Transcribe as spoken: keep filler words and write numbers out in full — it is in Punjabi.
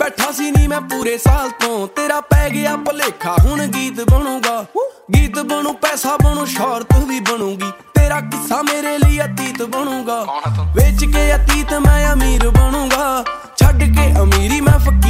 ਬੈਠਾ ਸੀ ਨੀ ਮੈਂ ਪੂਰੇ ਸਾਲ ਤੋਂ, ਤੇਰਾ ਪੈ ਗਿਆ ਭੁਲੇਖਾ ਹੁਣ ਗੀਤ ਬਣੂਗਾ। ਗੀਤ ਬਣੂ ਪੈਸਾ ਬਣੂ ਸ਼ੌਹਰਤ ਵੀ ਬਣੂਗੀ, ਤੇਰਾ ਕਿੱਸਾ ਮੇਰੇ ਲਈ ਅਤੀਤ ਬਣੂਗਾ। ਵੇਚ ਕੇ ਅਤੀਤ ਮੈਂ ਅਮੀਰ ਬਣੂਗਾ, ਛੱਡ ਕੇ ਅਮੀਰੀ